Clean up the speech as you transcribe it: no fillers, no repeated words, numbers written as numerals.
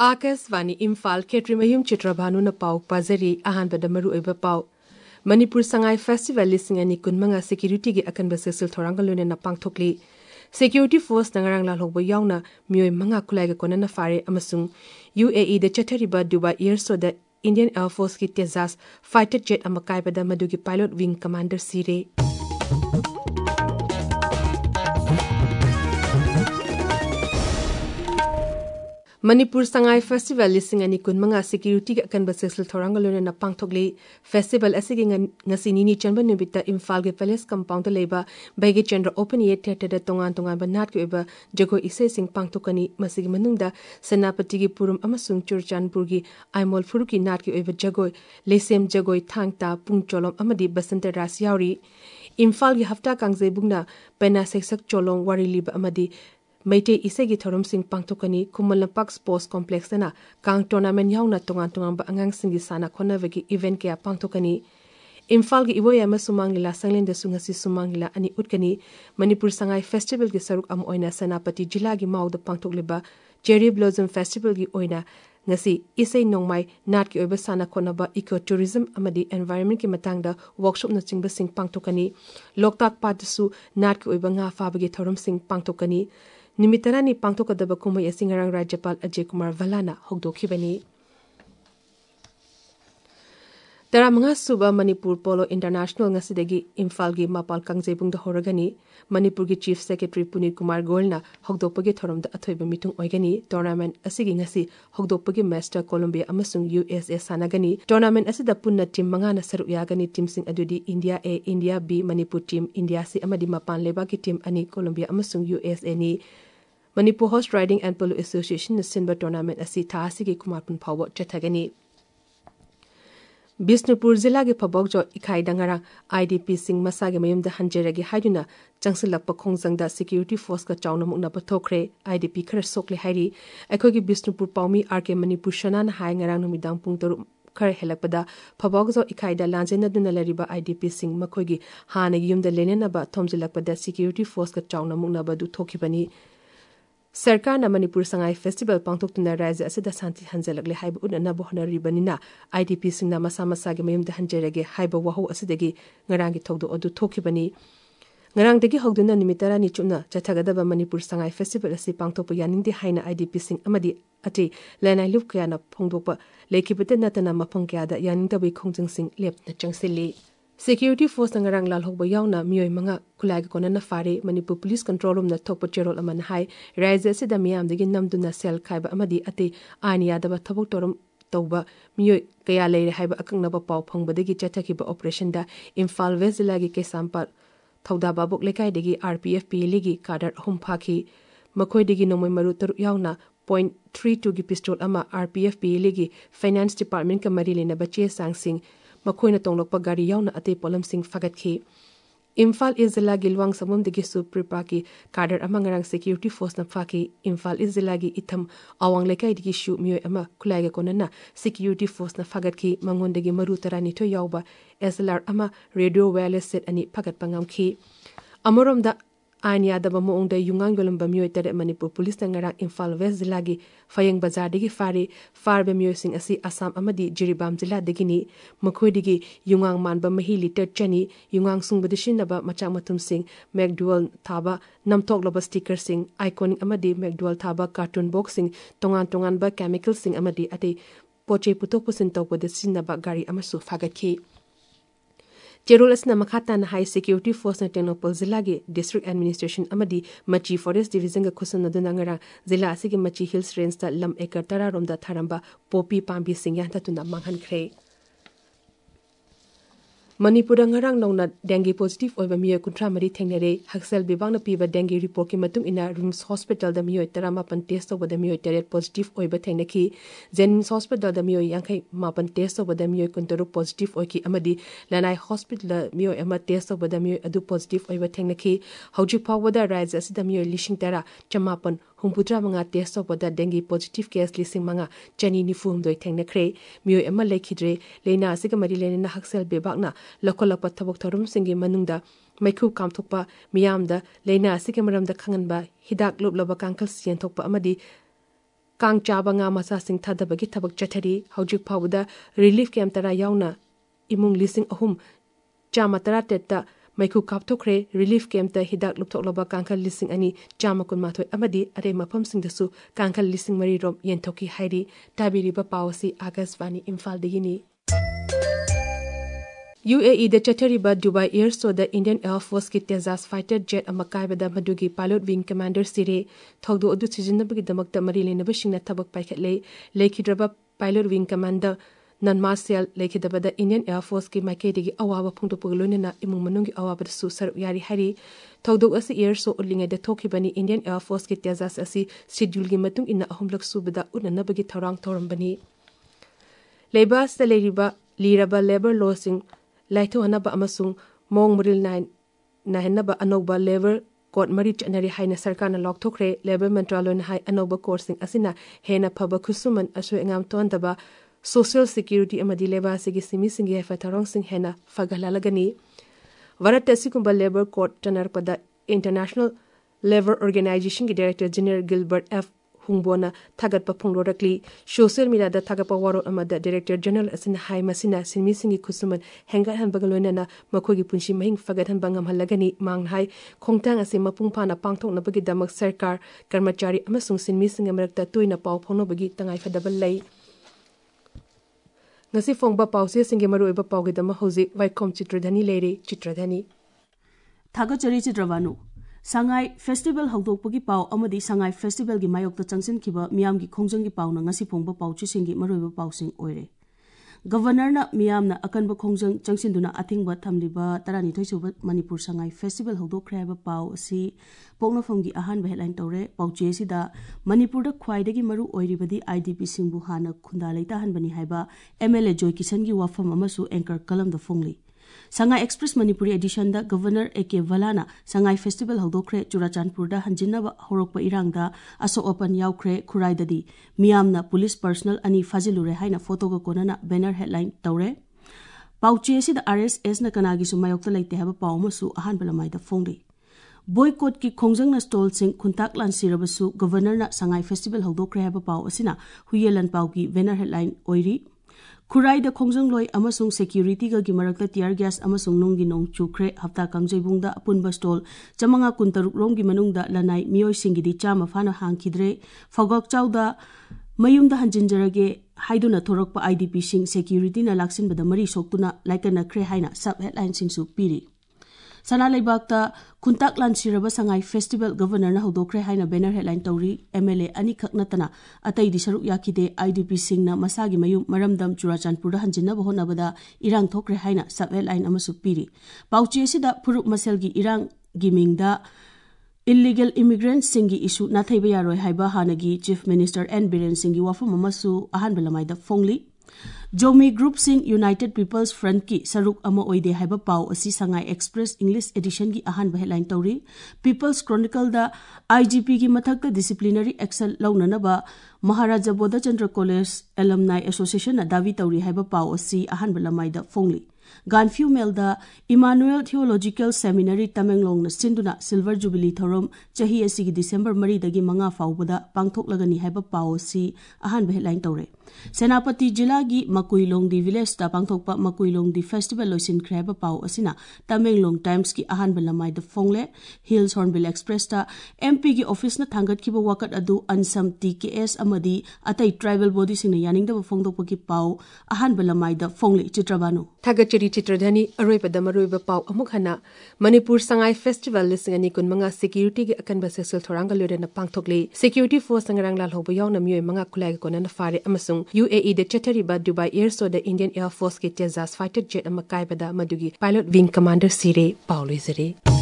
आकाशवाणी इम्फाल केट्रिमयुम चित्रभानुना पाउ पाजरी अहानबदा मरु ओइबा पाउ मणिपुर संगाई फेस्टिवल लिसिंग अनि कुनमंगा सिक्युरिटी गे अकनबा सेक्सुअल थोरांग लोने पांगथोकली सिक्युरिटी फोर्स नंगरांग लालहोबा यावना मियोय मंगा खुलाइगा कोनना फारे अमसुंग UAE द चथरिबा दुबा एयर शो द इंडियन एयर फोर्स की तेजास फाइटर जेट अमकाइबदा मदुगी पायलट विंग कमांडर सीरे मणिपुर संगाई फेस्टिवल लिसिंग अनि कुनमंगा सिक्युरिटी के अकनबा सेक्सुअल थोरांग लोने पांगथोकली फेस्टिवल असिगी ngasi nini chanba nubita imphal ge palace compound leba baigi chandra open air theater da tongan banat ke ba jago ise sing pangthokani masigi manungda senapati gi purum amasung churchanpur gi aimol furuki nat ke ba jago lesem jagoi thangta pungcholom amadi basanta ras yauri imphal gi hafta kangje bungna pena seksak cholong wari liba amadi Maite isegi thorum sing pangtokani Kumalnapak Sports Complex na kang tournament yauna tongan ba angang singi sana khonavegi event ke pangtokani Imphal gi iboya ma sumang lila sanglen de sungasi sumang lila ani utkani Manipur Sangai Festival gi saruk am oina Senapati jila gi mau da pangtokleba Cherry Blossom Festival gi oina ngasi isei nongmai nat ki oiba sana khonaba ecotourism amadi environment ki matangda workshop na chingba sing pangtokani Loktak Patasu nat ki oiba nga fabagi thorum sing pangtokani निमितरानी पांगथोकदब कुमई असिंगरंग राज्यपाल अजय कुमार वलाना होगदोखिबनी तरामंगा सुबा Manipur polo international ngasi Imphal गी मापाल कांगजेबुंग द होरगनी मणिपुर गी चीफ सेक्रेटरी पुनीत कुमार गोयलना होगदोपगे थोरम द अथोइब मिथुंग ओइगनी टूर्नामेंट असिगी ngasi होगदोपगे मैच कोलंबिया अमसुंग USA सानागनी टूर्नामेंट असिदा पुन्ना टीम मंगा न सरुक यागनी टीम सिंग अदुदी India A India B Manipur team India C अमदी मपान लेबा की टीम अनि कोलंबिया अमसुंग USA नी Manipur Horse Riding and Polo Association Sinba Tournament asi thasigi kumarpun phawo chathagani Bisnupur Zilla ge phabok jo ikhai dangara IDP sing masa ge mayum da hanjeragi haiduna changsilak pakhongjang da security force ka chauna mukna pathokre IDP khar sokle hairi akhoi gi Bisnupur Paumi RK Manipur Shanan hai ngarang numidang pung toru khar helakpada phabok jo ikhai da lanjena duna lariba IDP sing makhoi gi hana gi yum da lenena ba thomjilakpada security force ka chauna mukna ba du thokibani सरकार न Manipur Sangai festival पांगथोकतुना राज्य असिदा शांति हंजलकले HYBE उनना बहनरी बनिना IDP सिंगना मसा मसा गे मयम the हंजरगे HYBE वहो असिदगी ngaraंगी थौदो अदु थोखिबनी ngaraंगदगी हौदुना निमितरा नि चुना चथगदब Manipur Sangai festival असि पांगथोप यानिंगदि हाइना IDP सिंग अमदि अति लेनाइ लुप कयाना फोंगदोप लेखिबते नतना मफंग कयादा यानिंगदबि खोंजंग सिंग लेपना चंगसिली Security Force ngarang lal hokba yauna miyoi manga khulai ga konana fare Manipur Police Control Room na thokpa cherol aman hai raise se da miyam dagi namduna sel khaiba amadi ate ania da thabok torum tawba miyoi kaya leire haiba akangna ba paw phangba dagi chathaki ba operation da Imphal West Zilla gi kesampar thauda babok lekai dagi RPF PL gi kadar hum phaki makhoi dagi nomoi maru taru yauna .32 gi pistol ama RPF PL gi Finance Department ka mari lena bache sangsing मखोइना तोंगलोकपा गाड़ी याउना अते पोलम सिंह फगतखि Imphal East जिला गिलवांग समम दगी सुप्रिपा की कार्डर अमंगरंग सिक्योरिटी फोर्स न फाकी इम्फाल इज जिला गी इथम अवांग लेकाई दगी शु मियोय अमा खुलाइगा कोनना सिक्योरिटी फोर्स न फगतखि मंगोन दगी मरु तरानी थो याउबा SLR अमा रेडियो वायरलेस सेट अनि फगत पंगामखि अमरोमदा आइनिया दबा मोंग द युंगांग गोलम बमियोय तरे मणिपुर पुलिस नंगरंग इम्फाल वेस्ट जिला गी फयंग बाजार दगी फार बमियोय सिंग असि असम अमदी जिरिबाम जिला दगिनी मखोय दगी युंगांग मानबा मही लिटर चनी युंगांग सुंगबदिशिन नबा मचाक मथुम सिंग मैकडुअल थाबा नमथोक लब स्टिकर सिंग आइकॉनिक अमदी मैकडुअल थाबा कार्टून बॉक्स सिंग तोंगान बा केमिकल सिंग अमदी अते पोचे पुतोक पुसिन तोपद सिनबा गाड़ी अमसु फागतखि Cherol asna makhatana high security force na Tenopal Zilla gi district administration amadi Machi forest division ga khusana dunangara Zilla asigi Machi hills range ta lam ekar tara rom da tharamba popi pambi singya ta tuna manghan khre Manipur ngarang nongna dengue positive oiba miyoy kuntra mari thengnare Haksel bibang na piba dengue report ki matung ina Rims Hospital da miyoy tarama pan test oba da miyoy teret positive oiba thengnaki Jennings Hospital da miyoy yankai mapan test oba da miyoy kuntaru positive oiki amadi Lanai Hospital da miyoy ama test oba da miyoy adu positive oiba thengnaki hauji pawada rise asida miyoy lishing tara chamapan humputra manga test oba da dengue positive case lising manga chani ni fum doi thengnakre miyoy ama lekhidre leina asiga mari lena Haksel bibak na lokolapa thabok thorum singi manungda maikhu kamthokpa miyamda leina asike maramda khanganba hidak loblaba kankal sian thokpa amadi Kang chaba nga masa sing thadabagi thabak chathari hojik phawda relief camp tara yauna imung lising ahum chama tara tetta Maiku kapthokre relief camp ta hidak lupthoklaba kankal lising ani chama kunmathoi amadi are mafam singdasu kankal lising mari rom yenthoki hairi tabiriba pawasi Akashvani Imphal digini UAE da chathariba Dubai Air Show da Indian Air Force ki Tejas fighter jet amakaibada madugi pilot wing commander sire thogdo odu sijinabagi damakta mari lenaba singna thabak paikhatle lekhidraba pilot wing commander Nan Marcel lekidabada Indian Air Force ki maikedi awaba phungtopugloina imung manungi awaba su sar yari hari thogdok asi air so ulinga de thokibani Indian Air Force ki Tejas asi schedule gi matung inna ahumlak subada unanabagi thorang thorambani Lebas leriba liraba labor losing laitho hanaba amasung mong muril 9 nahenaba anoba labor court mari chanari haina sarkarna lokthokre labor mantralon hai anoba coursing asina hena phaba khusuman asu engam tondaba Social Security amadi leba sigi simi singi hefa tharong sing hena fagalalagani Varat Tesikumba Labor Court Tanarpada International Labor Organization ki Director General Gilbert F. Hungbona thagat pa phungrorakli social media da thagapa waro amada Director General asina hai masina simi singi khusuman hengat han bagaloina na makhogi punshi mahing fagat han bangam halagani mang hai khongtang ase mapung phana pangthok na bagi damak sarkar karmachari amasung simi singi marakta tuina paw phongno bagi tangai fadabal lai ngasi phongba pause singe maru eba pawgedama hozik Vaikom Chitradhani leire Chitradhani Thagachari Chitravanu Sangai Festival hawdokpagi paw amadi Sangai Festival gi mayokta changsin khiba miyam gi khongjang gi pawna ngasi phongba pawchi singi maru eba pawsing oire Governor na miyamna akanba khongjang changsin athingba thamliba tarani thoisuba Manipur Sangai Festival hawdokkhre ba paw asi poknofam gi ahanba headline tawre pawche sida Manipur da khwaidagi maru oiribadi IDP singbu hana khunda leita hanbani haiba MLA Joy Kisan gi wafam amasu anchor kalam da fongli Sangai Express Manipuri edition da Governor AK Valana Sangai Festival hawdokkhre Churachandpur da hanjinnaba horokpa irangda aso open yaukre khuraidadi miyamna police personnel ani fazilure haina photo ga konana banner headline tawre pauche sida RSS na kanagi su mayokta leite haba pawmasu ahan balamai da fongli boycott ki khongjang na stall sing khuntak lan sirabasu Governor na Sangai Festival hawdokkhre haba paw asina huyelan paw ki banner headline oiri Kurai da khongjang loi amasung security ga gimarakta tear gas amasung nonggi nong chukre hafta kangjebung da apunba stall chamanga kuntaruk rom gi manung da lanai miyoi singi di chama fana hangkhidre fogok chawda mayum da hanjinjarage haiduna thorokpa IDP sing security na laksin bada mari soktuna laikana khre haina sub headline sing su piri Sana Laibakta Kuntak Lan Siraba Sangai Festival Governor na hawdokkhre haina banner headline tawri MLA ani khaknatana atai di saruk yakide IDP singna masagi mayum maramdam Churachandpur da hanjinna bahona bada irang thokre haina sub headline amasu piri pauche sida phuruk maselgi irang gimingda illegal immigrants singi issue na thaiba yaroi haiba hanagi Chief Minister N Biren Singhi wafam amasu ahan belamai da fongli Jomi Group Sing United People's Front ki saruk ama oide haiba paw asi Sangai Express English edition gi ahan ba headline tawri People's Chronicle da IGP gi mathakta disciplinary action launanaba Maharaja Bodha Chandra College Alumni Association na davi tawri haiba paw asi ahan ba lamai da fongli Ganfiu Melda Emmanuel Theological Seminary Tamenglong na sinduna Silver Jubilee Thorom chahi asigi December 3 dagi manga faubada pangthoklagani haiba paw si ahan ba headline tawre Senapati Jila gi Makuilong di village ta pangthokpa Makuilong di festival loisin khre ba paw asina Tamenglong Times ki ahan ba lamai da fongle Hills Hornbill Express ta MP gi office na thangat ki ba wakat adu ansam TKS amadi atai tribal body sing na yaning da fongdokpa ki paw ahan ba lamai da fongle Chitrabanu Thagachari Chitradhani aroipada maroiba paw amuk hana Manipur Sangai Festival lisingani kunmanga security gi akanba sexual thoranga lore na pangthokle security force sangarang lal hoba yaw na miyoi manga khulai ko na fare amasung UAE de chathariba Dubai Air Show da Indian Air Force ki Tejas fighter jet amakai bada madugi pilot wing commander sire Paulo Zere